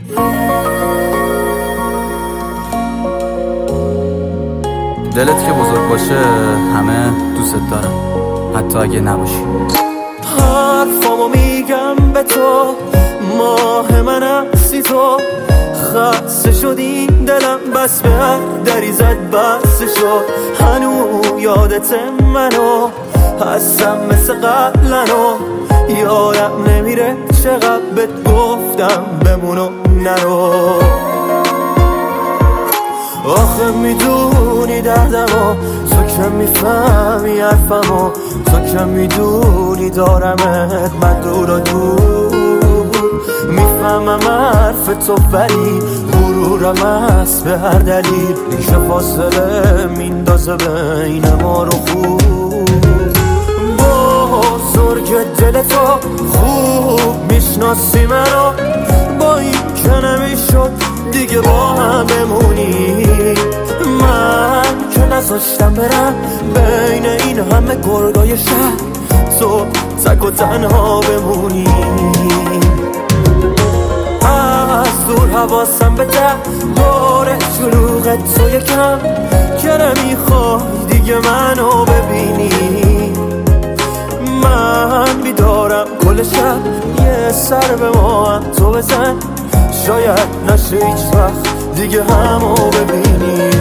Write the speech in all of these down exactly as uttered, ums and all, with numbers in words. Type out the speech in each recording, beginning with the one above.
دلت که بزرگ باشه همه دوست دارم، حتی اگه نباشی. حرفامو میگم به تو، ماه من هستی تو. خسته شدی دلم بس به هر دری زد بس شد. هنو یادت منو هستم مثل قبلنو، یادم نمیره چقدر بهت گفتم بمونو نرو. آخه میدونی دردمو، تو که میفهمی حرفمو، تو که میدونی دارمت من دور و دور. میفهمم حرف تو ولی غرورم هست به هر دلیل که فاصله میندازه بین ما رو خوب. بزرگ دل تو خوب میشناسی منو، با این که نمیشد دیگه با هم بمونی. من که نذاشتم برم بین این همه گرگای شهر، تو تک و تنها بمونی. از دور حواسم به ده دور شلوغ تو یکم که نمیخوای دیگه منو ببینی. من بیدارم کل شب، یه سر به ما هم تو بزن، شاید نشه هیچ وقت دیگه همو ببینی.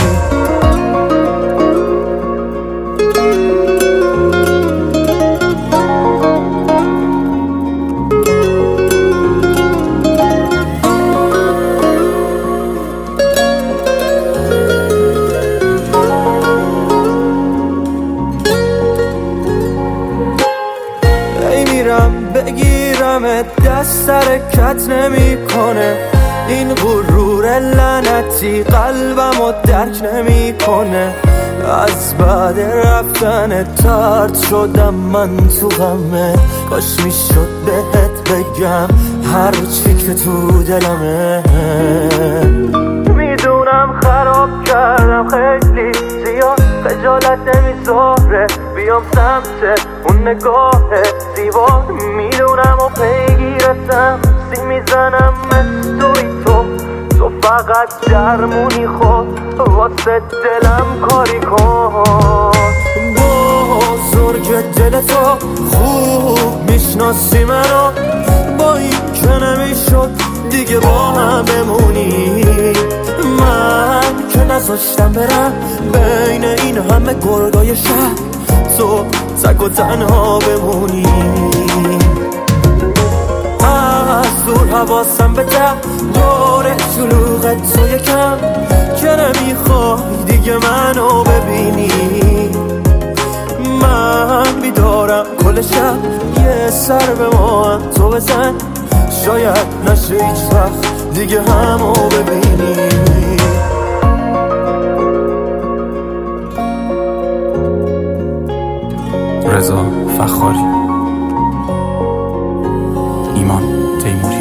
بگیرم دست حرکت نمی کنه، این غرور لعنتی قلبمو درک نمی کنه. از بعد رفتن ترد شدم من تو غمه، کاش میشد بهت بگم هر چی که تو دلمه. میدونم خراب کردم خیلی زیاد، خجالت نمیذاره بیام سمت اون نگاه زیبا. میدونم و پیگیرتم سی میزنم مثل تو، تو فقط درمونی خود واسه دلم کاری کن. بزرگ دل تو خوب میشناسی منو، با این که نمیشد دیگه با هم بمونی. من که نذاشتم برم بین این همه گرگای شهر، تو تک و تنها بمونی. از دور حواسم به ده دور شلوغ تو یکم که نمیخوای دیگه منو ببینی. من بیدارم کل شب، یه سر به ما هم تو بزن، شاید نشه هیچ وقت دیگه همو ببینی. رضا فخاری، ایمان تیموری.